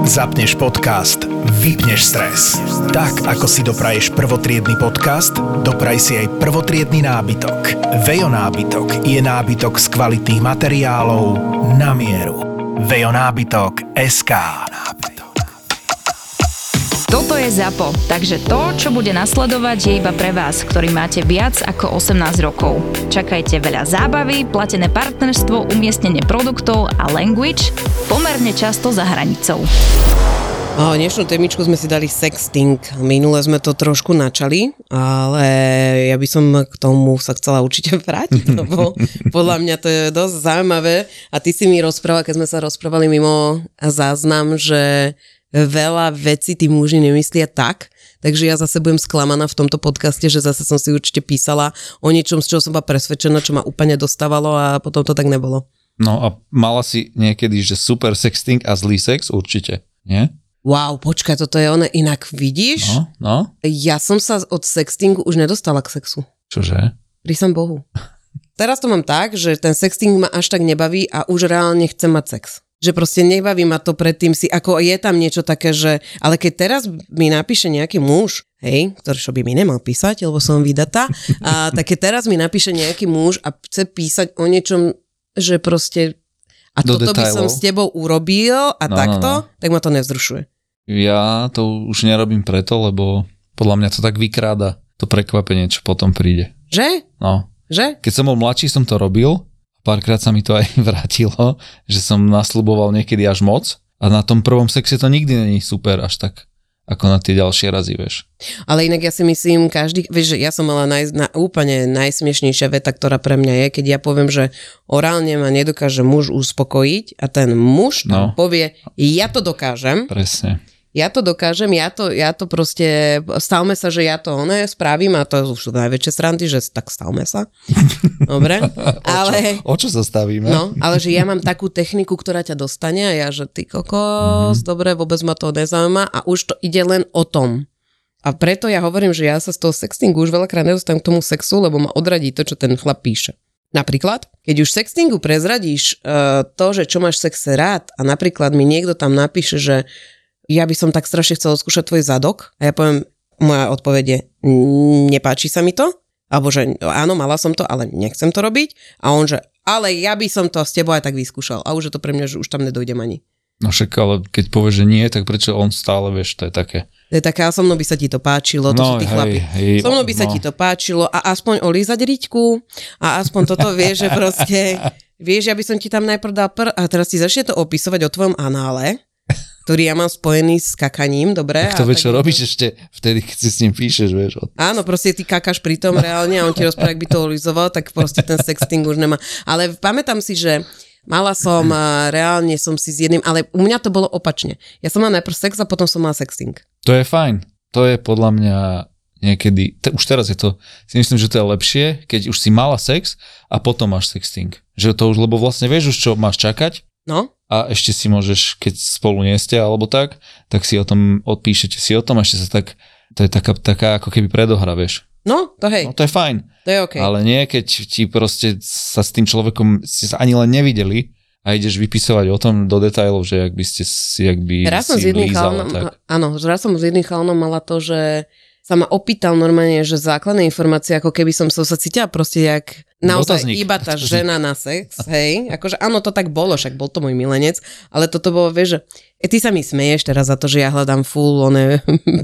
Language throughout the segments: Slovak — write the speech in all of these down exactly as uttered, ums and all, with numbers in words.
Zapneš podcast, vypneš stres. Tak, ako si dopraješ prvotriedny podcast, dopraj si aj prvotriedny nábytok. Vejo nábytok je nábytok z kvalitných materiálov na mieru. Vejo nábytok bodka es ká. Toto je ZAPO, takže to, čo bude nasledovať, je iba pre vás, ktorý máte viac ako osemnásť rokov. Čakajte veľa zábavy, platené partnerstvo, umiestnenie produktov a language pomerne často za hranicou. O, dnešnú témičku sme si dali sexting. Minule sme to trošku načali, ale ja by som k tomu sa chcela určite vrátiť, lebo podľa mňa to je dosť zaujímavé. A ty si mi rozprával, keď sme sa rozprávali mimo záznam, že veľa vecí tí muži nemyslia tak, takže ja zase budem sklamaná v tomto podcaste, že zase som si určite písala o niečom, z čoho som bola presvedčená, čo ma úplne dostávalo a potom to tak nebolo. No a mala si niekedy, že super sexting a zlý sex? Určite, nie? Wow, počkaj, toto je ono, inak vidíš? No, no. Ja som sa od sextingu už nedostala k sexu. Čože? Prísam Bohu. Teraz to mám tak, že ten sexting ma až tak nebaví a už reálne chcem mať sex. Že proste nebaví ma to predtým si, ako je tam niečo také, že, ale keď teraz mi napíše nejaký muž, hej, ktorý čo by mi nemal písať, lebo som vydatá, a tak keď teraz mi napíše nejaký muž a chce písať o niečom, že proste a do toto by detailov. som s tebou urobil a no, takto, no, no. tak ma to nevzrušuje. Ja to už nerobím preto, lebo podľa mňa to tak vykráda to prekvapenie, čo potom príde. Že? No. Že? Keď som bol mladší, som to robil. Párkrát sa mi to aj vrátilo, že som nasľuboval niekedy až moc a na tom prvom sexe to nikdy není super až tak, ako na tie ďalšie razy, vieš. Ale inak ja si myslím, každý, vieš, že ja som mala naj, na, úplne najsmiešnejšia veta, ktorá pre mňa je, keď ja poviem, že orálne ma nedokáže muž uspokojiť a ten muž tam no. povie, ja to dokážem. Presne. Ja to dokážem, ja to, ja to proste, stavme sa, že ja to ono spravím a to už sú najväčšie srandy, že tak stavme sa. Dobre? Ale, o, čo, o čo sa stavíme? No, ale že ja mám takú techniku, ktorá ťa dostane a ja, že ty kokos, mm-hmm. dobre, vôbec ma to nezaujíma a už to ide len o tom. A preto ja hovorím, že ja sa z toho sextingu už veľakrát nedostanem k tomu sexu, lebo ma odradí to, čo ten chlap píše. Napríklad, keď už sextingu prezradíš uh, to, že čo máš v sexe rád a napríklad mi niekto tam napíše, že ja by som tak strašne chcela skúšať tvoj zadok a ja poviem, moja odpoveď je, nepáči sa mi to, alebo že áno, mala som to, ale nechcem to robiť a on, že ale ja by som to s tebou aj tak vyskúšal a už je to pre mňa, že už tam nedojdem ani. No však, ale keď povieš, že nie, tak prečo on stále, vieš, to je také. To je také, a so mnou by sa ti to páčilo, to no, sú tí hej, chlapi. Hej, so mnou by no. sa ti to páčilo a aspoň olízať riťku a aspoň toto vieš, že proste, vieš, ja by som ti tam najprv dal pr a teraz ti začne to opisovať o tvojom anále, ktorý ja mám spojený s kakaním, dobre? Tak to a vieš, čo tak... robíš ešte vtedy, keď si s ním píšeš, vieš. Od... Áno, proste ty kakáš pri tom reálne a on ti rozpráva, ak by to olizoval, tak proste ten sexting už nemá. Ale pamätám si, že mala som, reálne som si s jedným, ale u mňa to bolo opačne. Ja som mala najprv sex a potom som mala sexting. To je fajn. To je podľa mňa niekedy, te, už teraz je to, si myslím, že to je lepšie, keď už si mala sex a potom máš sexting. Že to už, lebo vlastne vieš už, čo máš čakať. No. A ešte si môžeš, keď spolu nie ste alebo tak, tak si o tom, odpíšete si o tom, ešte sa tak, to je taká, taká ako keby predohra, vieš. No, to hej. No to je fajn. To je okej. Ale nie, keď ti proste sa s tým človekom ste sa ani len nevideli a ideš vypisovať o tom do detailov, že jak by ste si, jak by raz som si s jedným lízala, chalanom, tak. Áno, raz som s jedným chalanom mala to, že sa ma opýtal normálne, že základné informácie, ako keby som sa cítila proste jak naozaj Dotazník. iba tá žena na sex, hej, akože áno, to tak bolo, však bol to môj milenec, ale toto bolo, vieš, že e, ty sa mi smeješ teraz za to, že ja hľadám full, one,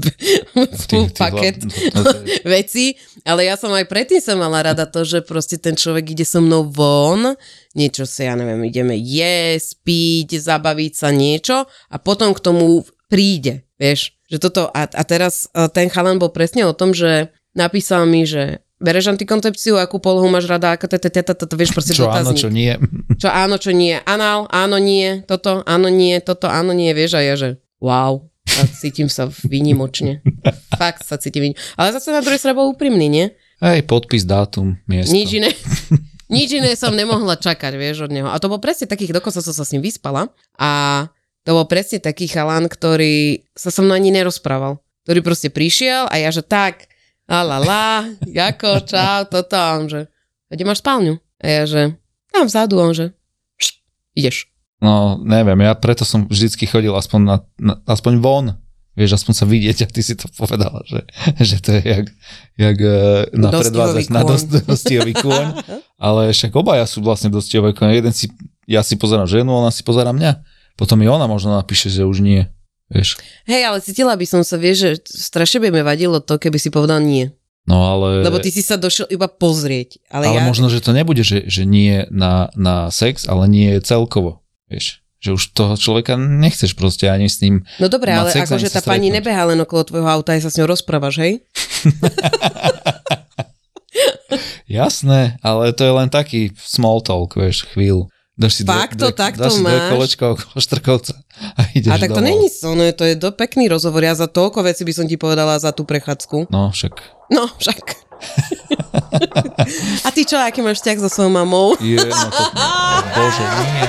full ty, ty paket hľad... veci, ale ja som aj predtým som mala rada to, že proste ten človek ide so mnou von, niečo si, ja neviem, ideme jesť, piť, zabaviť sa niečo a potom k tomu príde, vieš, že toto, a, a teraz ten chalan bol presne o tom, že napísal mi, že bereš antikoncepciu, akú polohu máš rada, ako to, vieš, proste čo dotazník. Áno, čo nie. Čo áno, čo nie. Anál, áno, nie, toto, áno, nie, toto, áno, nie, vieš, a ja, že wow, a cítim sa výnimočne. Fakt sa cítim výnimočne. Ale zase na druhej strane bol úprimný, nie? Hej, podpis, dátum, miesto. Nič iné. Nič iné som nemohla čakať, vieš, od neho. A to bol presne takých, dokonca som sa s ním vyspala a to bol presne taký chalan, ktorý sa so mnou ani nerozprával. Ktorý proste prišiel a ja, že tak, la la la, jako, čau, toto, a on, že, kde máš spálňu? A ja, že, tam vzadu, on, že, ideš. No, neviem, ja preto som vždycky chodil aspoň, na, na, aspoň von, vieš, aspoň sa vidieť a ty si to povedala, že, že to je jak, jak na predvádzach na dostihový kôň, ale však obaja sú vlastne dostihové kôň. Jeden si, ja si pozerám ženu, ona si pozerá mňa, potom i ona možno napíše, že už nie, vieš. Hej, ale cítila by som sa, vieš, že strašne by mi vadilo to, keby si povedal nie. No ale... Lebo ty si sa došiel iba pozrieť. Ale, ale ja... možno, že to nebude, že, že nie na, na sex, ale nie celkovo, vieš. Že už toho človeka nechceš proste ani s ním. No dobré, ale akože tá pani nebeha len okolo tvojho auta a sa s ňou rozprávaš, hej? Jasné, ale to je len taký small talk, vieš, chvíľu. Dáš si Fakt dve, to takto dáš si máš? dve kolečka okolo Štrkovca a ideš A tak to domov. není sono, to je do pekný rozhovor. Ja za toľko veci by som ti povedala za tú prechádzku. No, však. No, však. A ty čo, aký máš vzťah so svojou mamou? Je, no to... Bože, nie.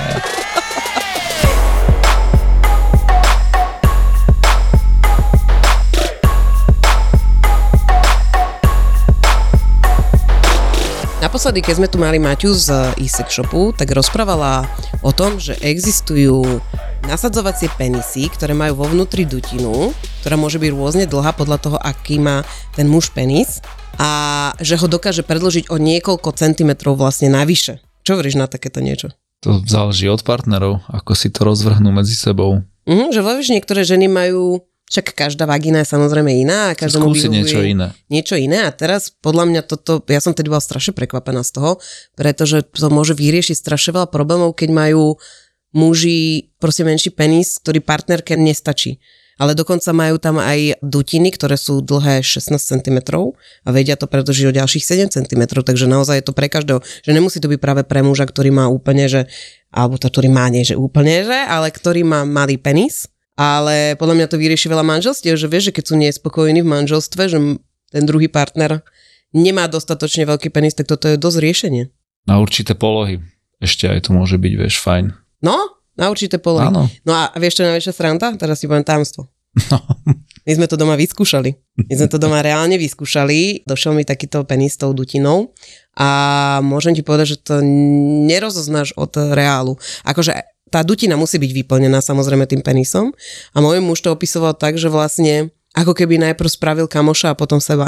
Naposledy, keď sme tu mali Maťu z e-sex shopu, tak rozprávala o tom, že existujú nasadzovacie penisy, ktoré majú vo vnútri dutinu, ktorá môže byť rôzne dlhá podľa toho, aký má ten muž penis a že ho dokáže predĺžiť o niekoľko centimetrov vlastne navyše. Čo hovoríš na takéto niečo? To záleží od partnerov, ako si to rozvrhnú medzi sebou. Mhm, že vieš, niektoré ženy majú... Však každá vagína je samozrejme iná a každému skúsiť niečo iné. Niečo iné a teraz podľa mňa toto, ja som tedy bola strašne prekvapená z toho, pretože to môže vyriešiť strašne veľa problémov, keď majú muži proste menší penis, ktorý partnerke nestačí. Ale dokonca majú tam aj dutiny, ktoré sú dlhé šestnásť centimetrov a vedia to predĺžiť o ďalších sedem centimetrov, takže naozaj je to pre každého, že nemusí to byť práve pre muža, ktorý má úplne, že, alebo to, ktorý má nie, že úplne, že, ale ktorý má malý penis. Ale podľa mňa to vyrieši veľa manželstiev, že vieš, že keď sú nespokojní v manželstve, že ten druhý partner nemá dostatočne veľký penis, tak toto je dosť riešenie. Na určité polohy. Ešte aj to môže byť, vieš, fajn. No, na určité polohy. Áno. No a vieš, čo je najväčšia sranda? Teraz si poviem tajomstvo. No. My sme to doma vyskúšali. My sme to doma reálne vyskúšali. Došiel mi takýto penis s tou dutinou a môžem ti povedať, že to nerozoznáš od reálu. Akože tá dutina musí byť vyplnená samozrejme tým penisom a môj muž to opisoval tak, že vlastne ako keby najprv spravil kamoša a potom seba.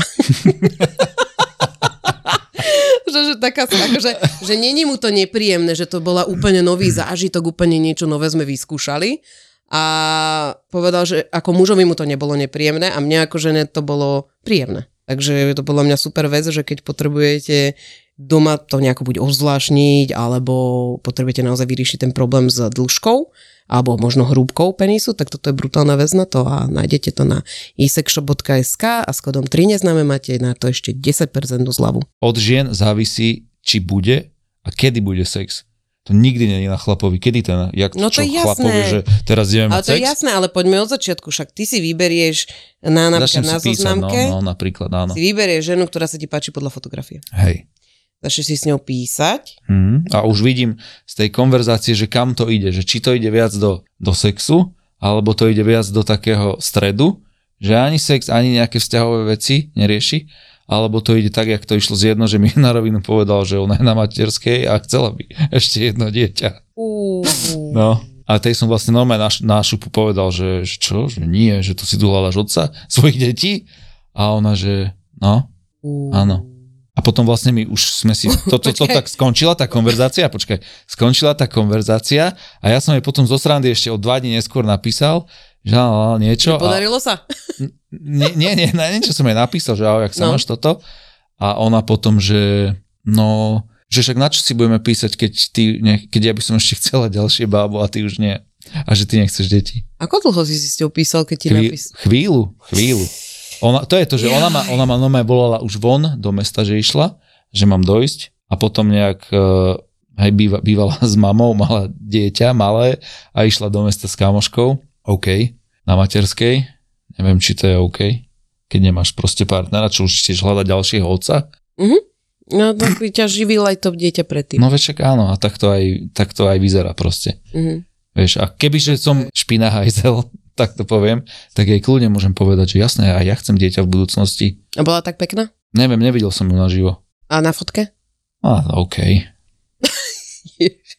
že, že, taká, akože, že není mu to nepríjemné, že to bola úplne nový zážitok, úplne niečo nové sme vyskúšali a povedal, že ako mužovi mu to nebolo nepríjemné a mne ako žene to bolo príjemné. Takže je to podľa mňa super vec, že keď potrebujete doma to nejako buď ovzvlášniť, alebo potrebujete naozaj vyriešiť ten problém s dĺžkou, alebo možno hrúbkou penisu, tak toto je brutálna vec na to a nájdete to na e sex shop bodka es ká a s kodom tri neznáme máte na to ešte desať percent zľavu. Od žien závisí, či bude a kedy bude sex. To nikdy nie je na chlapovi. Kedy ten, jak no to čo je chlapovi, že teraz ideme mať sex? Ale to je jasné, ale poďme od začiatku, však ty si vyberieš na, napríklad na zoznamke, no, no, napríklad, áno. Si vyberieš ženu, ktorá sa ti páči podľa fotografie. Hej. Začneš si s ňou písať. Hmm, a už vidím z tej konverzácie, že kam to ide, že či to ide viac do, do sexu, alebo to ide viac do takého stredu, že ani sex, ani nejaké vzťahové veci nerieši, alebo to ide tak, jak to išlo z jedno, že mi na rovinu povedal, že ona je na materskej a chcela by ešte jedno dieťa. Uh. No. A tej som vlastne normálne na, na šupu povedal, že, že čo, že nie, že to si tu hľadaš otca svojich detí. A ona, že no, uh. áno. A potom vlastne my už sme si, to, to, to, to tak skončila tá konverzácia, počkaj, skončila tá konverzácia a ja som jej potom zo srandy ešte o dva dní neskôr napísal, že á, niečo. Podarilo sa? Nie, nie, nie, niečo som jej napísal, že ahoj, jak sa no. máš toto. A ona potom, že no, že však na čo si budeme písať, keď, ty, ne, keď ja by som ešte chcela ďalšie bábo a ty už nie. A že ty nechceš deti. Ako dlho si si s ňou písal, keď ti Chví, napísal? Chvíľu, chvíľu. Ona, to je to, že ona ma, ona ma normálne volala už von do mesta, že išla, že mám dojsť a potom nejak uh, hej, býva, bývala s mamou, mala dieťa malé a išla do mesta s kamoškou. OK, na materskej. Neviem, či to je OK, keď nemáš proste partnera, čo už chceš hľadať ďalšieho otca. Mhm. No tak by ťa živil aj to dieťa predtým. No večak áno, a tak to aj, tak to aj vyzerá proste. Mhm. Vieš, a kebyže som špina hajzel, tak to poviem, tak jej kľudne môžem povedať, že jasné, aj ja chcem dieťa v budúcnosti. A bola tak pekná? Neviem, nevidel som ju naživo. A na fotke? Á, OK.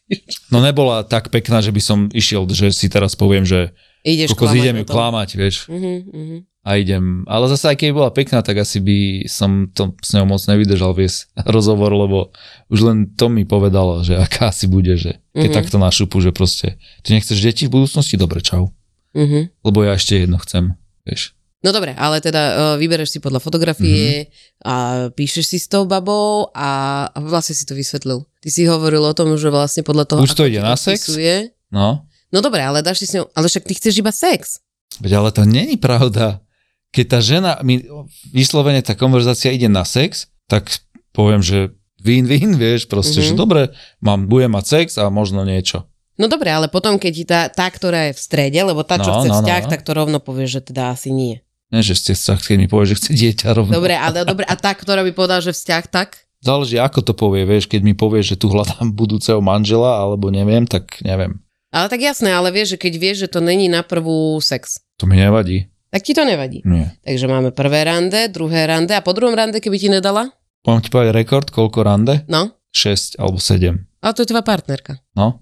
No nebola tak pekná, že by som išiel, že si teraz poviem, že ideš kokos, klamať idem o ju tom. klamať, vieš. Uh-huh, uh-huh. A idem, ale zase aj keď bola pekná, tak asi by som to s ňou moc nevydržal viesť rozhovor, lebo už len to mi povedalo, že aká asi bude, že keď uh-huh. takto na šupu, že proste, ty nechceš deti v budúcnosti? Dobre, čau. Uh-huh. Lebo ja ešte jedno chcem, vieš. No dobre, ale teda uh, vybereš si podľa fotografie mm-hmm. a píšeš si s tou babou a, a vlastne si to vysvetlil. Ty si hovoril o tom, že vlastne podľa toho... Už to ide na sex? No. No dobre, ale dáš si s ňou... Ale však ty chceš iba sex. Veď ale to není pravda. Keď tá žena, mi vyslovene tá konverzácia ide na sex, tak poviem, že win-win, vieš, proste, mm-hmm. že dobre, mám, budem mať sex a možno niečo. No dobre, ale potom, keď tá, tá, ktorá je v strede, lebo tá, čo no, chce no, vzťah, no, no. tak to rovno povie, že teda asi nie. Nie, že ste vzťah, keď mi povie, že chce dieťa rovno. Dobre, ale dobre, a tá, ktorá by povedala, že vzťah, tak? Záleží, ako to povie, vieš, keď mi povie, že tu hľadám budúceho manžela, alebo neviem, tak neviem. Ale tak jasné, ale vieš, že keď vieš, že to není na prvú sex. To mi nevadí. Tak ti to nevadí. Nie. Takže máme prvé rande, druhé rande a po druhom rande, keby ti nedala? Poviem ti povedať rekord, koľko rande? No. šesť alebo sedem. Ale to je tvoja partnerka. No.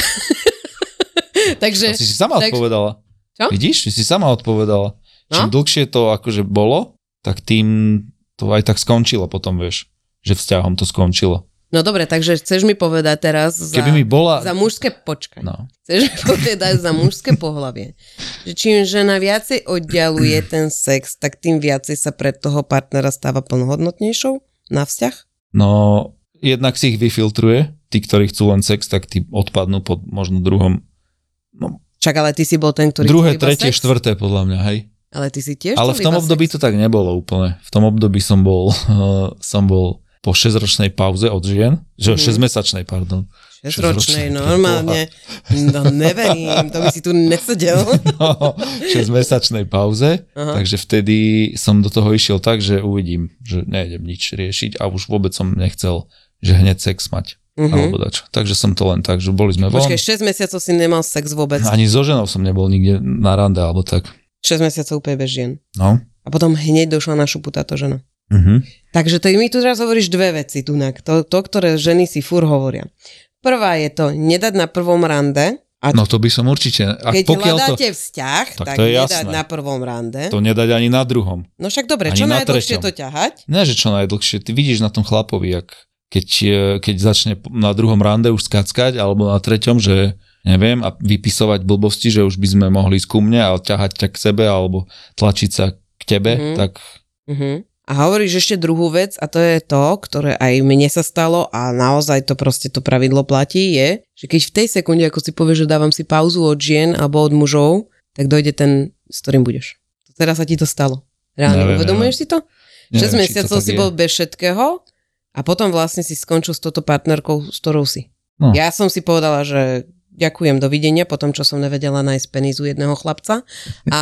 Takže... To si si sama tak... odpovedala. Čo? Vidíš, si si sama odpovedala. No? Čím dlhšie to akože bolo, tak tým to aj tak skončilo potom, vieš, že vzťahom to skončilo. No dobre, takže chceš mi povedať teraz za, Keby mi bola... za mužské, počkaj, no. Chceš mi povedať za mužské pohlavie, že čím žena viacej oddialuje ten sex, tak tým viacej sa pre toho partnera stáva plnohodnotnejšou na vzťah? No, jednak si ich vyfiltruje, tí, ktorí chcú len sex, tak tí odpadnú pod možno druhom. No. Čak, ale ty si bol ten, ktorý... Druhé, tretie, štvrté, podľa mňa, hej. Ale ty si tiež... Ale v tom období sex. To tak nebolo úplne. V tom období som bol, uh, som bol po šesťročnej pauze od žien, že mm-hmm. šesťmesačnej, pardon. šesťročnej, normálne. No neverím, to by si tu nesedel. No, šesťmesačnej pauze, aha. Takže vtedy som do toho išiel tak, že uvidím, že nejdem nič riešiť a už vôbec som nechcel, že hneď sex mať. Mm-hmm. Alebo dačo. Takže som to len tak, že boli sme von. Počkej, šesť mesiacov si nemal sex vôbec. Ani so ženou som nebol nikde na rande, alebo tak. šesť mesiacov úplne bez žien. No. A potom hneď došla na šupu táto žena. Mhm. Takže to, mi tu teraz hovoríš dve veci, tunak. To, to, ktoré ženy si furt hovoria. Prvá je to nedať na prvom rande. A no to by som určite... Ak keď hľadáte to, vzťah, tak, tak nedať jasné. Na prvom rande. To nedať ani na druhom. No však dobre, ani čo najdlhšie to ťahať? Ne, že čo najdlhšie. Ty vidíš na tom chlapovi, jak, keď, keď začne na druhom rande už skackať, alebo na treťom, že neviem, a vypisovať blbosti, že už by sme mohli ísť ku mne a ťahať ťa k sebe, alebo tlačiť sa k tebe, mm-hmm. tak... Mm-hmm. A hovoríš ešte druhú vec a to je to, ktoré aj mne sa stalo a naozaj to proste to pravidlo platí, je, že keď v tej sekunde, ako si povieš, že dávam si pauzu od žien alebo od mužov, tak dojde ten, s ktorým budeš. Teraz sa ti to stalo. Reálne, uvedomuješ si to? Neviem, šesť mesiacov si bol bez všetkého a potom vlastne si skončil s touto partnerkou, s ktorou si. No. Ja som si povedala, že ďakujem, dovidenia, potom čo som nevedela nájsť penízu jedného chlapca a...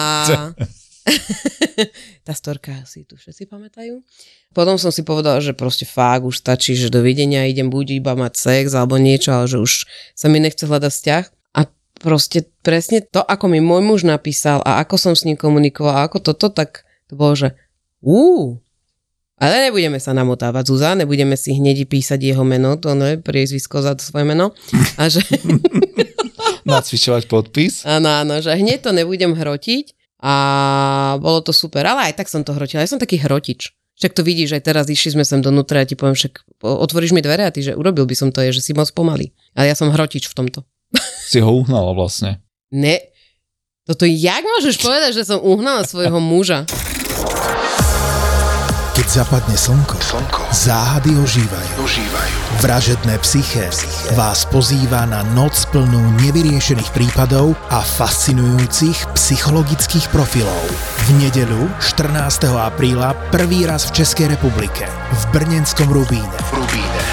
Tá storka si tu všetci pamätajú. Potom som si povedala, že proste fakt už stačí, že dovidenia, idem buď iba mať sex alebo niečo, ale že už sa mi nechce hľadať vzťah. A proste presne to, ako mi môj muž napísal a ako som s ním komunikoval a ako toto, tak to bolo, že úúú, ale nebudeme sa namotávať, Zuzá, nebudeme si hneď písať jeho meno, to ne, priezvisko za to svoje meno. A že... Nacvičovať podpis. Áno, áno, že hneď to nebudem hrotiť. A bolo to super, ale aj tak som to hrotila. Ja som taký hrotič. Však to vidíš, aj teraz išli sme sem donútra a ti poviem, však otvoríš mi dvere a ty, že urobil by som to, je, že si moc pomalý. Ale ja som hrotič v tomto. Si ho uhnala vlastne. Ne. Toto jak môžeš povedať, že som uhnala svojho muža? Keď zapadne slnko, slnko. Záhady ožívajú. ožívajú. Vražedné psyché vás pozýva na noc plnú nevyriešených prípadov a fascinujúcich psychologických profilov. V nedeľu štrnásteho apríla prvý raz v Českej republike v brnenskom Rubíne. Rubíne.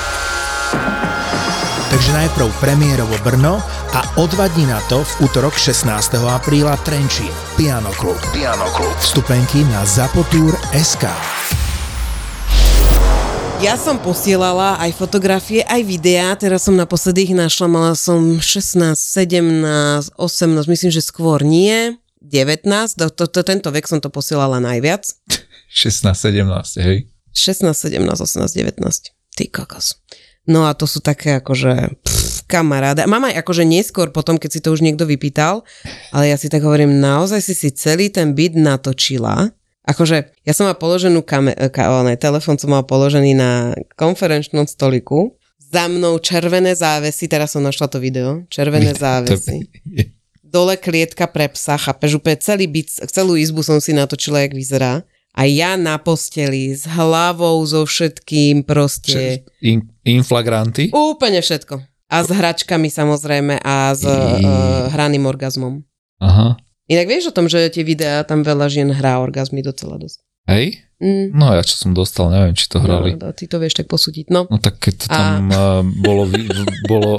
Takže najprv premiérovo Brno a o dva dní na to v útorok šestnásteho apríla Trenčín. Piano Klub. Piano Klub. Vstupenky na zapotur bodka es ká. Ja som posielala aj fotografie, aj videá, teraz som naposledy ich našla, mala som šestnásť, sedemnásť, osemnásť, myslím, že skôr nie, devätnásť, to, to, to, tento vek som to posielala najviac. šestnásť, sedemnásť, hej? šestnásť, sedemnásť, osemnásť, devätnásť, ty kokos. No a to sú také akože, pff, kamaráda. Mám aj akože neskôr potom, keď si to už niekto vypýtal, ale ja si tak hovorím, naozaj si si celý ten byt natočila. Akože ja som mal položenú kame- ka- ne, telefón som mal položený na konferenčnom stoliku. Za mnou červené závesy, teraz som našla to video, červené závesy. Dole klietka pre psa, chápeš, úplne celý byt, celú izbu som si natočila, jak vyzerá. A ja na posteli s hlavou, so všetkým proste. In, inflagranty? Úplne všetko. A s hračkami samozrejme a s I... uh, hraným orgazmom. Aha. Inak vieš o tom, že tie videá, tam veľa žien hrá orgazmy docela dosť. Hej? Mm. No ja čo som dostal, neviem, či to hrali. No, ty to vieš tak posúdiť, no. No tak keď to tam a... uh, bolo... bolo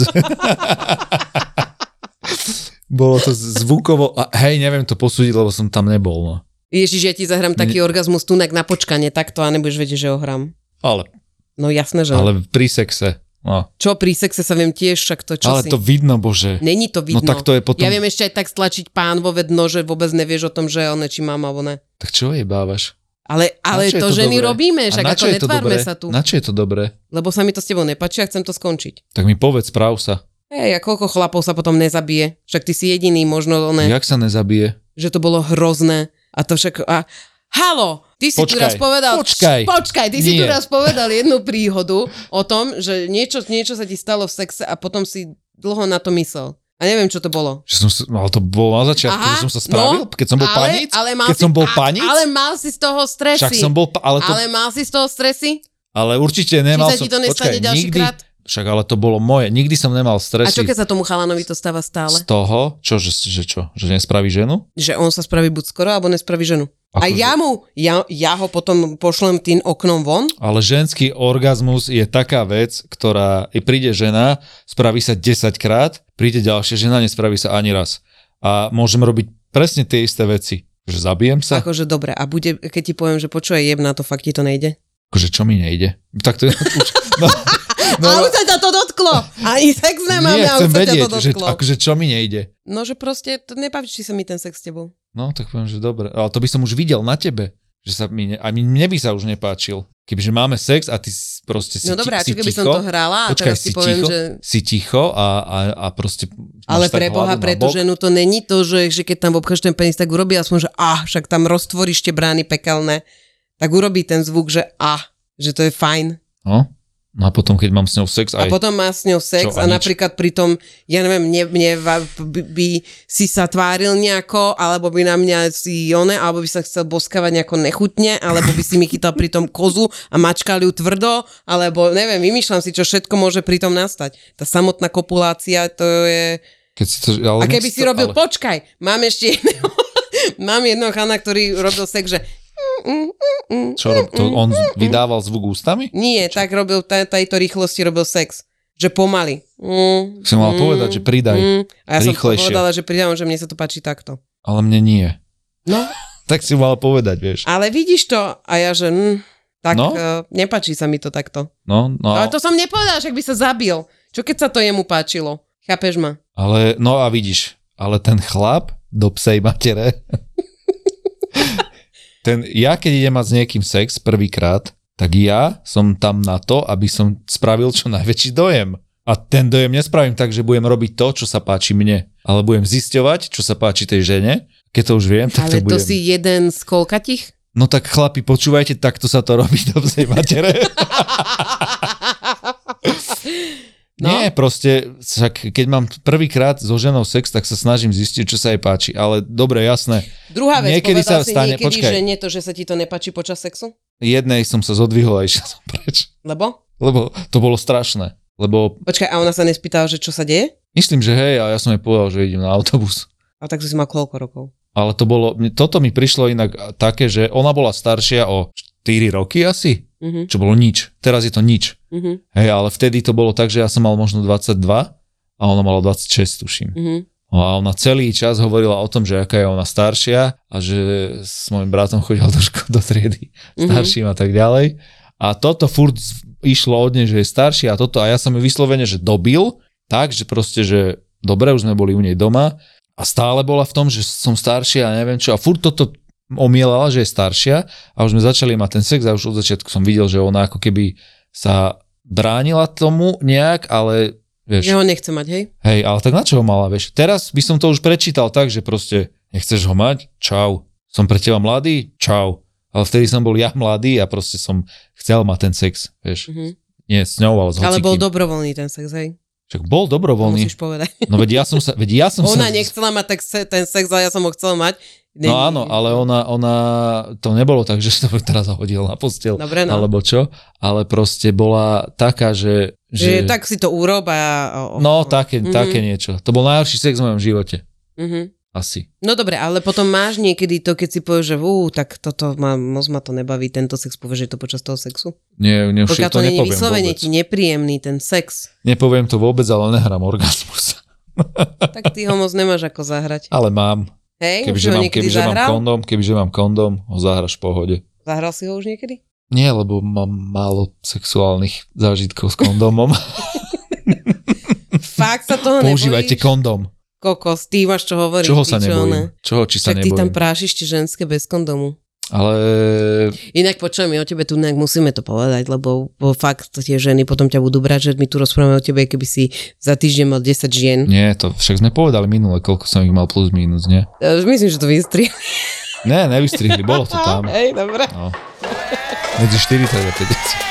bolo to zvukovo... A hej, neviem to posúdiť, lebo som tam nebol, no. Ježiš, ja ti zahrám taký ne... orgazmus tunak na počkanie, takto a nebudeš vedieť, že ho hrám. Ale. No jasné, že. Ale pri sexe. No. Čo pri sexe sa viem tiež, však to čo ale si. to vidno, bože. Není to vidno. No tak to je potom... Ja viem ešte aj tak stlačiť pánvové dno, že vôbec nevieš o tom, že one či mám alebo ne. Tak čo je bávaš? Ale, ale to, to ženy dobré? Robíme, však ako netvárme sa tu. Na čo je to dobré? Lebo sa mi to s tebou nepáči a chcem to skončiť. Tak mi povedz, správ sa. Hej, a koľko chlapov sa potom nezabije? Však ty si jediný možno, one... Jak sa nezabije? Že to bolo hrozné. A to však... A... Halo, ty si počkaj, tu raz povedal... Počkaj, počkaj, ty nie. si tu raz povedal jednu príhodu o tom, že niečo, niečo sa ti stalo v sexe a potom si dlho na to myslel. A neviem, čo to bolo. Že som sa, ale to bolo na začiatku, Aha, že som sa spravil, no, keď som bol ale, paníc? Ale keď si, som bol a, paníc? Ale mal si z toho stresy. Však som bol... Ale, to, ale mal si z toho stresy? Ale určite nemal som... Či sa ti to nestane počkaj, ďalší nikdy, krát? Však ale to bolo moje. Nikdy som nemal stresy. A čo keď sa tomu chalanovi to stáva stále? Z toho? Čo, že, že čo? Že nespraví ženu? Že on sa spraví buď skoro, alebo nespraví ženu. Ako a ja mu, ja, ja ho potom pošlem tým oknom von. Ale ženský orgazmus je taká vec, ktorá príde žena, spraví sa desaťkrát, príde ďalšia žena, nespraví sa ani raz. A môžem robiť presne tie isté veci. Že zabijem sa? Akože dobre. A bude, keď ti poviem, že počúvaj, jeb na to, fakt ti to nejde? Akože čo mi nejde? Tak to je... No, no, a už sa ťa to dotklo. Ani sex nemáme, nie, a už sa vedieť, ťa to dotklo. Že, akože čo mi nejde? No, že proste, to nepáči sa mi ten sex s tebou. No, tak poviem, že dobre. Ale to by som už videl na tebe. Že sa mi ne, a mne by sa už nepáčil. Kebyže máme sex a ty proste si, no dobré, a čo keby ticho, som to hrala a počkaj, teraz si poviem, ticho, že... Si ticho a, a, a proste... Ale pre Boha, pre tú ženu to není to, že, že keď tam obcháš ten penis, tak urobí aspoň, že ah, však tam roztvoríš tie brány pekelné. Tak urobí ten zvuk, že ah, že to je fajn. No, no a potom, keď mám s ňou sex aj... A potom má s ňou sex čo, a, a napríklad pri tom, ja neviem, mne, mne by, by si sa tváril nejako, alebo by na mňa si one, alebo by sa chcel boskávať nejako nechutne, alebo by si mi chytal pri tom kozu a mačkal ju tvrdo, alebo neviem, vymýšľam si, čo všetko môže pri tom nastať. Tá samotná kopulácia, to je... Keď si to, ale a keby si to, robil, ale... počkaj, mám ešte jedného, mám jedného chana, ktorý robil sex, že... Čo rob, to on vydával zvuk ústami? Nie, tak robil t- tejto rýchlosti robil sex. Že pomaly. Mm, si mal mm, povedať, že pridaj mm, a ja rýchlejšie. som povedala, že pridaj, že mne sa to páči takto. Ale mne nie. No. Tak si mal povedať, vieš. Ale vidíš to a ja, že mm, tak no? uh, nepáči sa mi to takto. No, no. Ale to som nepovedala, že ak by sa zabil. Čo keď sa to jemu páčilo? Chápeš ma? Ale, no a vidíš, ale ten chlap do psej matere... Ten, ja keď idem mať s niekým sex prvýkrát, tak ja som tam na to, aby som spravil čo najväčší dojem. A ten dojem nespravím tak, že budem robiť to, čo sa páči mne. Ale budem zisťovať, čo sa páči tej žene. Keď to už viem, tak ale to budem. Ale to si jeden z koľkatých? No tak chlapi, počúvajte, takto sa to robí do psej matere. No? Nie, proste, keď mám prvýkrát so ženou sex, tak sa snažím zistiť, čo sa jej páči. Ale dobre, jasné. Druhá vec, niekedy povedal sa si stane, niekedy počkaj. žene to, že sa ti to nepáči počas sexu? Jednej som sa zodvihol a išiel som preč. Lebo? Lebo to bolo strašné. Lebo... Počkaj, a ona sa nespýtala, že čo sa deje? Myslím, že hej, a ja som jej povedal, že idem na autobus. A tak si mal koľko rokov? Ale to bolo, toto mi prišlo inak také, že ona bola staršia o štyri roky asi. Uh-huh. Čo bolo nič. Teraz je to nič. Uh-huh. Hej, ale vtedy to bolo tak, že ja som mal možno dvadsaťdva a ona mala dvadsaťšesť, tuším. Uh-huh. A ona celý čas hovorila o tom, že aká je ona staršia a že s mojim bratom chodila do školy, do triedy starším uh-huh. a tak ďalej. A toto furt išlo od nej, že je staršia a toto a ja som ju vyslovene, že dobil, tak, že proste, že dobre, už sme boli u nej doma a stále bola v tom, že som staršia a neviem čo a furt toto omielala, že je staršia a už sme začali mať ten sex a už od začiatku som videl, že ona ako keby sa bránila tomu nejak, ale Vieš. Že ho nechce mať, hej? Hej, ale tak na čo ho mala, vieš? Teraz by som to už prečítal tak, že proste nechceš ho mať? Čau. Som pre teba mladý? Čau. Ale vtedy som bol ja mladý a proste som chcel mať ten sex, vieš. Mm-hmm. Nie s ňou, ale s hocikým. Ale bol dobrovoľný ten sex, hej? Však bol dobrovoľný. Musíš povedať. No veď ja som sa... Veď ja som ona sa... nechcela mať tak se, ten sex, ale ja som ho chcel mať. Ne, no áno, ale ona, ona... To nebolo tak, že sa teraz zahodil na posteľ. Dobre, no. Alebo čo. Ale proste bola taká, že... Že, že tak si to urob a... O, o, no, také, mm-hmm. také niečo. To bol najhorší sex v mojom živote. Mhm. Asi. No dobre, ale potom máš niekedy to, keď si povieš, že ú, tak toto ma, moc ma to nebaví, tento sex, povieš, že je to počas toho sexu? Nie, nie, pokiaľ to, to nie je nepoviem vyslovene vôbec. ti nepríjemný ten sex. Nepoviem to vôbec, ale nehrám orgazmus. Tak ty ho moc nemáš ako zahrať. Ale mám. Hej, kebyže už ho mám, niekedy kebyže zahral? mám kondóm, kebyže mám kondóm, ho zahraš v pohode. Zahral si ho už niekedy? Nie, lebo mám málo sexuálnych zážitkov s kondómom. Fakt sa toho Používajte nebojíš? kondóm. Kokos, ty máš čo hovoriť. Čoho sa ty, čo nebojím? ne? Čoho, či sa Však ty nebojím? tam prášiš tie ženské bez kondomu. Ale... Inak počujem, my o tebe tu nejak musíme to povedať, lebo fakt tie ženy potom ťa budú brať, že my tu rozprávame o tebe, keby si za týždeň mal desať žien. Nie, to však sme povedali minule, koľko som ich mal plus minus, nie? Ja už myslím, že to vystri. Ne, nevystrihli, bolo to tam. Hej, dobre. No. Medzi štyridsať a päťdesiat.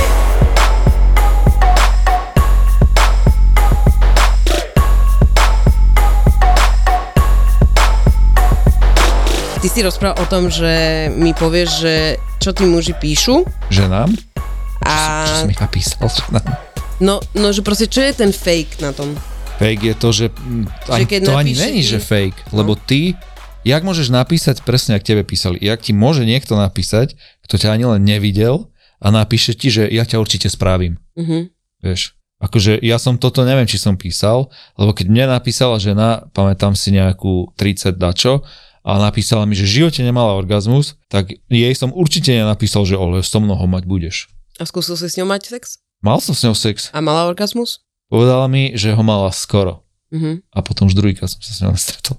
Ty si rozprával o tom, že mi povieš, že čo tí muži píšu. Ženám? A... Čo, čo som ich napísal ženám? No, no, že proste, čo je ten fake na tom? Fake je to, že, že ani, to ani není, ti... že fake, lebo ty, jak môžeš napísať presne, jak tebe písali, jak ti môže niekto napísať, kto ťa ani len nevidel a napíše ti, že ja ťa určite spravím. Uh-huh. Vieš, akože ja som toto, neviem, či som písal, lebo keď mne napísala žena, pamätám si nejakú tridsať dačo, a napísala mi, že v živote nemala orgazmus, tak jej som určite nenapísal, že ole, so mnou ho mať budeš. A skúsil si s ňou mať sex? Mal som s ňou sex. A mala orgazmus? Povedala mi, že ho mala skoro. Uh-huh. A potom už druhýkrát som sa s ňou stretol.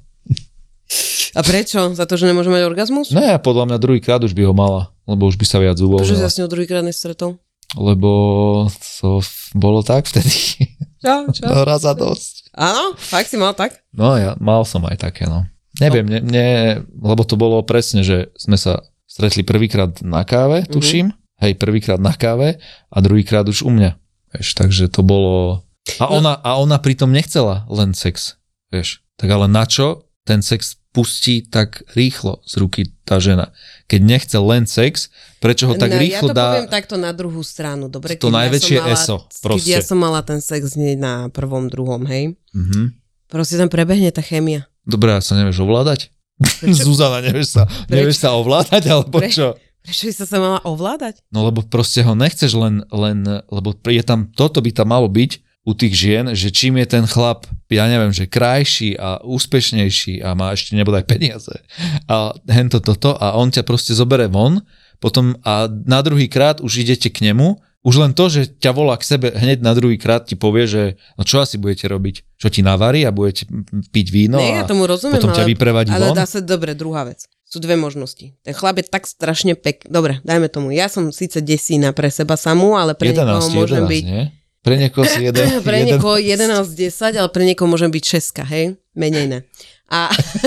A prečo? Za to, že nemôže mať orgazmus? Ne, podľa mňa druhýkrát už by ho mala, lebo už by sa viac uvoľnila. Prečo sa s ňou druhýkrát nestretol? Lebo to bolo tak vtedy. Čo? Čo? No, raz a dosť. Áno? Fakt si mal tak? No ja mal som aj také, no. Neviem, ne, ne, lebo to bolo presne, že sme sa stretli prvýkrát na káve, tuším. Mm-hmm. Hej, prvýkrát na káve a druhýkrát už u mňa. Vieš, takže to bolo... A ona, a ona pritom nechcela len sex, vieš. Tak ale na čo ten sex pustí tak rýchlo z ruky tá žena? Keď nechce len sex, prečo ho tak no, rýchlo dá... Ja to dá... poviem takto na druhú stranu, dobre? To najväčšie ja mala, eso, proste. Keď ja som mala ten sex nie na prvom, druhom, hej? Mhm. Proste tam prebehne tá chémia. Dobre, a sa nevieš ovládať? Zuzana, nevieš sa, nevieš sa ovládať, alebo Pre, čo? Prečo by sa sa mala ovládať? No lebo proste ho nechceš len, len, lebo je tam, toto by tam malo byť u tých žien, že čím je ten chlap, ja neviem, že krajší a úspešnejší a má ešte nebodaj peniaze a hento toto a on ťa proste zobere von, potom a na druhý krát už idete k nemu. Už len to, že ťa volá k sebe hneď na druhý krát ti povie, že no čo asi budete robiť? Čo ti navarí a budete piť víno Nie, a ja tomu rozumiem, potom ťa ale, vyprevadí ale von? dá sa, dobre, druhá vec. Sú dve možnosti. Ten chlap je tak strašne pekný. Dobre, dajme tomu. Ja som síce desína pre seba samú, ale pre jedenásť, niekoho môžem jedenásť, byť... Nie? Pre niekoho si jeden, pre niekoho jedenásť desať, ale pre niekoho môžem byť šestka, hej? Menej ne. A,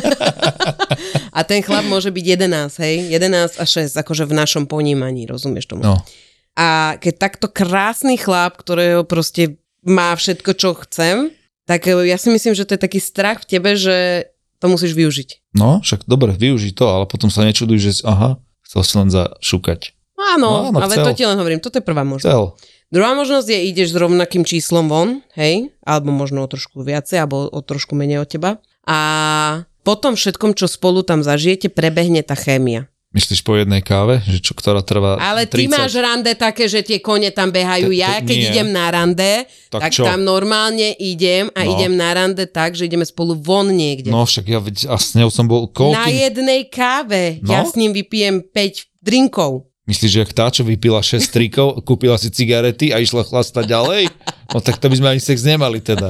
a ten chlap môže byť jedenásť, hej? jedenásť a šesť, akože v našom ponímaní, rozumieš tomu? No. A keď takto krásny chlap, ktorého proste má všetko, čo chcem, tak ja si myslím, že to je taký strach v tebe, že to musíš využiť. No, však dobre, využij to, ale potom sa nečuduj, že aha, chcel si len zašúkať. Áno, no, áno ale chcel. to ti len hovorím, toto je prvá možnosť. Chcel. Druhá možnosť je, ideš s rovnakým číslom von, hej, alebo možno o trošku viacej, alebo o trošku menej od teba. A potom všetkom, čo spolu tam zažijete, prebehne tá chémia. Myslíš po jednej káve, že čo, ktorá trvá Ale ty tridsať? máš rande také, že tie kone tam behajú. Te, te, ja keď nie. idem na rande, tak, tak tam normálne idem a no. idem na rande tak, že ideme spolu von niekde. No však ja a s ňou som bol koľkým... Na jednej káve. No? Ja s ním vypijem päť drinkov. Myslíš, že jak tá, čo vypila šesť trikov, kúpila si cigarety a išla chlastať ďalej? No tak to by sme ani sex nemali teda.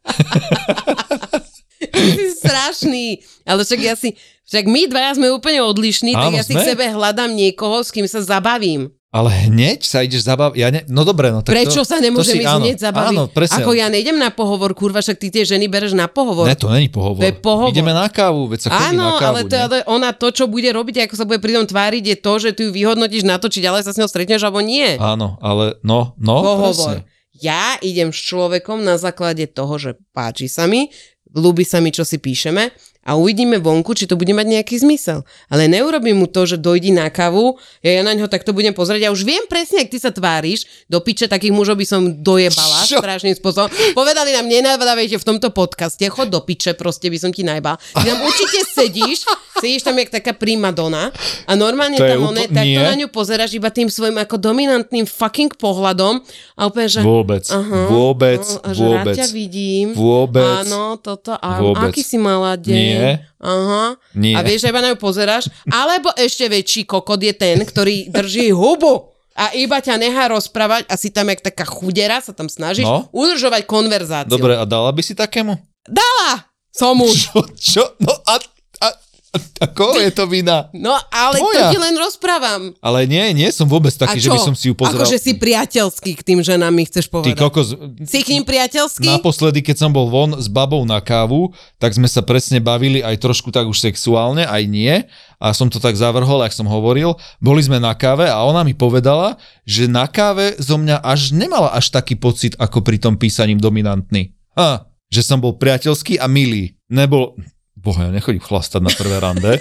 Ty si strašný. Ale však ja si... Však my dvaja sme úplne odlišní, tak Áno, ja si sme. k sebe hľadám niekoho, s kým sa zabavím. Ale hneď sa ideš zabávať? Ja ne... No dobre, no tak Prečo to, sa nemôžem si, ísť áno, hneď zabaviť? Áno, presne. Ako ja nejdem na pohovor, kurva, však ty tie ženy bereš na pohovor. Ne, to není pohovor. To je pohovor. Ideme na kávu, veď sa chodí áno, na kávu. ale, to, ale ona to, čo bude robiť, ako sa bude pri tom tváriť, je to, že ty ju vyhodnotíš na to, či ďalej sa s ňou stretneš, alebo nie. Áno, ale no, no, Pohovor. presne. Ja idem s človekom na základe toho, že páči sa mi, ľúbi sa mi, čo si píšeme a uvidíme vonku, či to bude mať nejaký zmysel. Ale neurobím mu to, že dojdi na kávu, ja, ja na ňo takto budem pozrieť. Ja už viem presne, ak ty sa tváriš, do piče takých mužov by som dojebala Čo? strašným spôsobom. Povedali nám, nenavadávajte v tomto podcaste, chod do piče, proste by som ti najbal. Ty tam určite sedíš, sedíš tam jak taká primadona a normálne To je tam úpl- one, takto nie. na ňu pozeráš iba tým svojim ako dominantným fucking pohľadom a úplne, že Vôbec, Aha, vôbec, no, a že vôbec. rád ťa vidím. Vôbec. Áno, toto. A Vôbec. aký si mala deň? Nie. Aha. Nie. A vieš, že iba na ňu pozeráš? Alebo ešte väčší kokot je ten, ktorý drží hubu a iba ťa nechá rozprávať a si tam jak taká chudera, sa tam snažíš No. udržovať konverzáciu. Dobre, a dala by si takému? Dala! Som už. Čo? Čo? No a, a, a, a koho je to vina? No, ale Tvoja. to ti len rozprávam. Ale nie, nie som vôbec taký, a že čo? by som si ju pozeral. Akože si priateľský k tým ženám mi chceš Ty povedať. kokos, Si k ním priateľský? naposledy, keď som bol von s babou na kávu, tak sme sa presne bavili aj trošku tak už sexuálne, aj nie. A som to tak zavrhol, jak som hovoril. Boli sme na káve a ona mi povedala, že na káve zo mňa až nemala až taký pocit, ako pri tom písaním dominantný. Ha, že som bol priateľský a milý. Nebol... Boha, ja nechodím chlastať na prvé rande.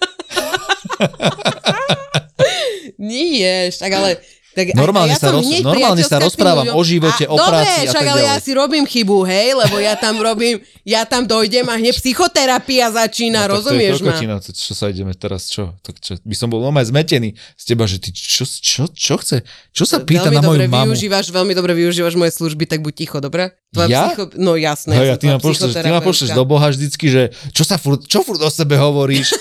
Nie, však ale... Tak Normálne ja sa som roz- hneď normálne sa priateľská s tým rozprávam ľuďom. o živote, A o dobre, práci a však tak ale ja ďalej. si robím chybu, hej, lebo ja tam robím, ja tam dojdem a hneď psychoterapia začína, No, tak rozumieš to je ma? kokotina, to čo sa ideme teraz, čo? Tak čo? By som bol normálne zmetený z teba, že ty čo, čo, čo chce? Čo sa pýta veľmi na moju dobre mamu? využívaš, veľmi dobre využívaš moje služby, tak buď ticho, dobre? Tvoja Ja? Psycho... No jasné. Hej, ja a ty ma pošleš, ty ma pošleš do Boha vždycky, že čo sa furt, čo furt o sebe hovoríš?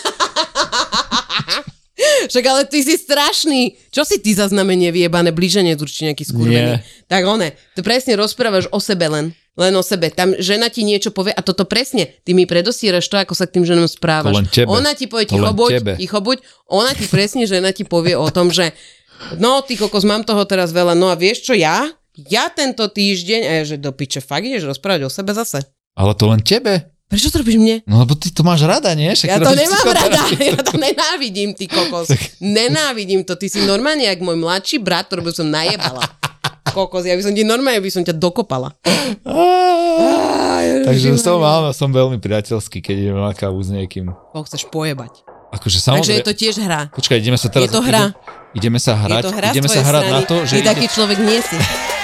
Však ale ty si strašný. Čo si ty za znamenie vyjebané? Blíženec určite nejaký skurvený. Nie. Tak one, to presne rozprávaš o sebe len. Len o sebe. Tam žena ti niečo povie a toto presne. Ty mi predosieraš to, ako sa k tým ženom správaš. To len tebe. Ona ti povie, To ticho len buď, tebe. ticho buď. Ona ti presne, žena ti povie o tom, že no ty kokos, mám toho teraz veľa. No a vieš čo ja? Ja tento týždeň, a ja, že do piče, fakt ideš rozprávať o sebe zase. Ale to len tebe. Prečo to robíš mne? No lebo ty to máš rada, nie? Však Ja to robíš nemám rada, psychoterapiu. ja to nenávidím, ty kokos. Nenávidím to, ty si normálne, jak môj mladší brat, ktorý by som najebala. Kokos, ja by som ti normálne, by som ťa dokopala. Á, Takže som, áno, som veľmi priateľský, keď idem na kávu s niekým. Koho chceš pojebať. Akože Takže samozrejme... je to tiež hra. Počkaj, ideme sa teraz... Je to hra. Ide, ideme sa hrať, Je to hra z ideme sa tvojej hrať strany. na to, že... Ty ide- taký človek nie si.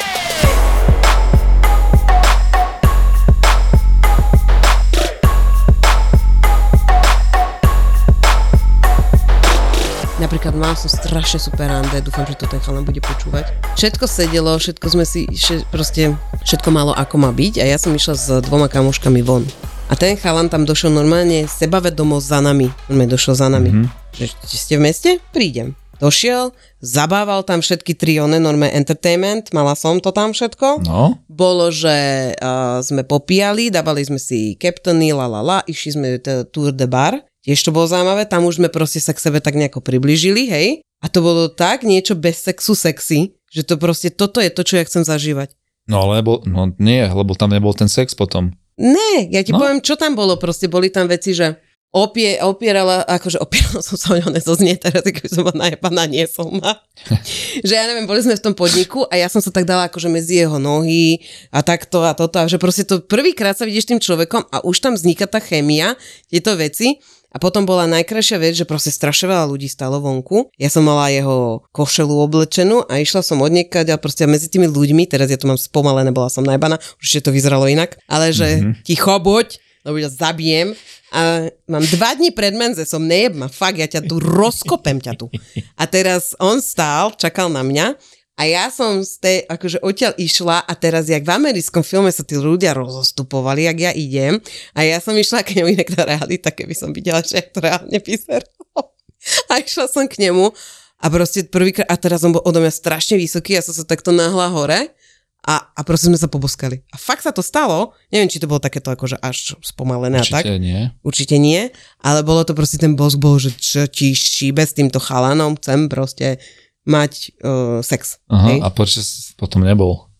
Napríklad mal som strašne super rande, dúfam, že to ten chalan bude počúvať. Všetko sedelo, všetko sme si, še, proste všetko malo ako má byť a ja som išla s dvoma kamoškami von. A ten chalan tam došiel normálne sebavedomo za nami. Normálne došiel za nami. Mm-hmm. Že ste v meste? Prídem. Došiel, zabával tam všetky tri one, normálne entertainment, mala som to tam všetko. No, Bolo, že uh, sme popíjali, dávali sme si Captainy, la la la, išli sme t- Tour de Bar. Tiež to bolo zaujímavé, tam už sme proste sa k sebe tak nejako priblížili, hej? A to bolo tak niečo bez sexu sexy, že to proste, toto je to, čo ja chcem zažívať. no lebo, no nie, lebo tam nebol ten sex potom. Ne, ja ti No. poviem, čo tam bolo, proste boli tam veci, že opie, opierala, akože opierala som sa o ňo, nezoznie teraz, keby som bola najebaná, nie som ma. Že ja neviem, boli sme v tom podniku a ja som sa tak dala akože medzi jeho nohy a takto a toto a že proste to prvýkrát sa vidíš tým človekom a už tam vzniká tá chémia, tieto veci. A potom bola najkrajšia vec, že proste strašne veľa ľudí stalo vonku. Ja som mala jeho košelu oblečenú a išla som odniekať a proste medzi tými ľuďmi, teraz ja to mám spomalené, bola som najbaná, určite to vyzeralo inak, ale že mm-hmm. ticho buď, lebo ťa zabijem. A mám dva dní pred menze, som nejeb ma, fakt, ja ťa tu rozkopem ťa tu. A teraz on stál, čakal na mňa a ja som z tej, akože odtiaľ išla a teraz, jak v americkom filme sa tí ľudia rozostupovali, jak ja idem a ja som išla k nemu, inak tá realita, keby som videla, že jak to reálne vyzeralo. A išla som k nemu a proste prvýkrát, a teraz on bol odo mňa strašne vysoký, ja som sa takto nahla hore a, a proste sme sa poboskali. A fakt sa to stalo, neviem, či to bolo takéto akože až spomalené a tak. Určite nie. Určite nie, ale bolo to proste ten bosk bol, že čo ti šíbe s týmto chalanom, chcem proste mať uh, sex. Aha, hej? a prečo si potom nebol?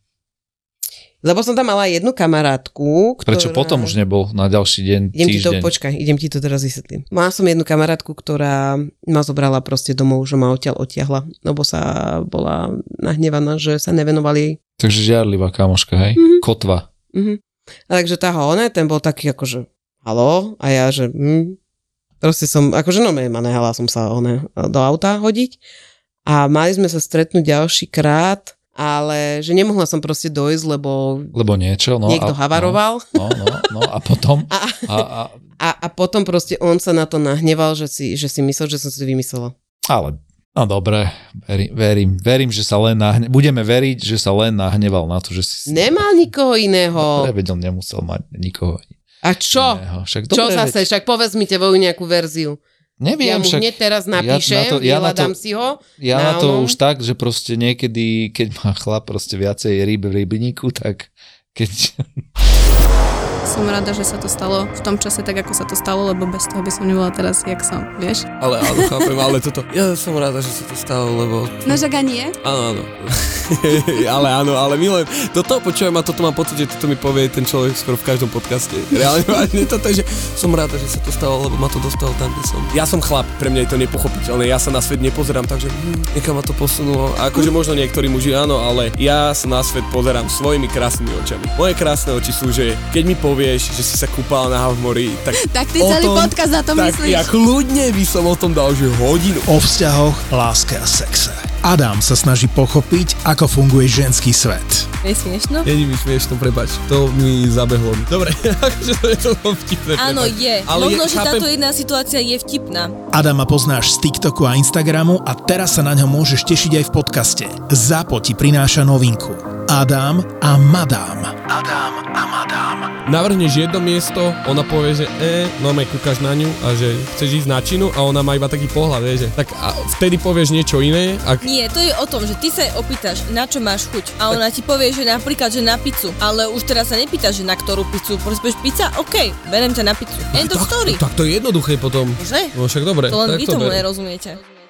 Lebo som tam mala jednu kamarátku, ktorá... Prečo potom už nebol na ďalší deň, idem týždeň? Ti to, počkaj, idem ti to teraz vysvetlím. Mala som jednu kamarátku, ktorá ma zobrala proste domov, že ma odtiaľ odtiahla, lebo sa bola nahnevaná, že sa nevenoval jej. Takže žiarlivá kamoška, hej? Mhm. Kotva. Mhm. A takže tá Hone, ten bol taký akože haló, a ja, že hm, proste som, akože no ma nehala som sa one, do auta hodiť a mali sme sa stretnúť ďalší krát, ale že nemohla som proste dojsť, lebo, lebo niečo, no. niekto a, havaroval. No, no, no, no a potom? A, A, a, a, a potom proste on sa na to nahneval, že si, že si myslel, že som si to vymyslela. ale, no dobre, verím, verím, verím, že sa len nahne, budeme veriť, že sa len nahneval na to, že si... Nemal nikoho iného. Dobre, veď on nemusel mať nikoho A čo? iného. Však, Čo dobre, zase? veď, Však povedz mi tvoju nejakú verziu. neviem, Ja mu však, hneď teraz napíšem, ja na to- ja na to- vyhľadám si ho. ja na na to onom. už tak, že proste niekedy, keď má chlap proste viacej ryb v rybníku, tak keď... Som rada, že sa to stalo v tom čase tak, ako sa to stalo, lebo bez toho by som nebola teraz, jak som, vieš? Ale áno, chápem, ale toto... Ja som ráda, že sa to stalo, lebo... No že nie? Áno, áno. ale áno, ale milujem. Toto počujem a toto mám pocit, že toto mi povie ten človek skoro v každom podcaste. Reálne vážne toto, že som ráda, že sa to stalo, lebo ma to dostalo tam, kde som. Ja som chlap, pre mňa je to nepochopiteľné. Ja sa na svet nepozerám, takže hm, niekam ma to posunulo. A akože možno niektorí muži áno, ale ja sa na svet pozerám svojimi krásnymi očami. Moje krásne oči sú, že keď mi povieš, že si sa kúpal na v mori, tak... Tak ty o celý tom- podcast na tom tak myslíš? ja kľudne by som o tom dal, že hodinu. O vzťahoch, láske a sexe. Adam sa snaží pochopiť, ako funguje ženský svet. Je smiešno? Není mi smiešno, prepač, to mi zabehlo. Dobre, akože to je to vtipné. Áno, prepáč. je. Ale Možno, je- že chápem- táto jedna situácia je vtipná. Adama poznáš z TikToku a Instagramu a teraz sa na ňo môžeš tešiť aj v podcaste. Zápo ti prináša novinku. Adam a Madám. Adam a Madám. Navrhneš jedno miesto, ona povie, že e, no me kúkaš na ňu a že chceš ísť na činu a ona má iba taký pohľad, vieš, že tak a vtedy povieš niečo iné a Nie, to je o tom, že ty sa jej opýtaš, na čo máš chuť. A ona ti povie, že napríklad, že na pizzu. Ale už teraz sa nepýtaš, že na ktorú pizzu. Proste povieš pizza? OK, berem ťa na pizzu. End of tak, story. tak to je jednoduché potom. Že? No však dobre. To len tak vy to tomu ber. nerozumiete.